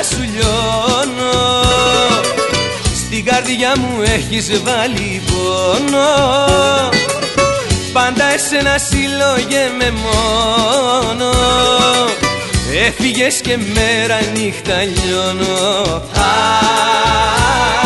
σου λιώνω. Στην καρδιά μου έχεις βάλει πόνο. Πάντα εσένα συλλογέμαι μόνο. Έφυγες και μέρα νύχτα λιώνω.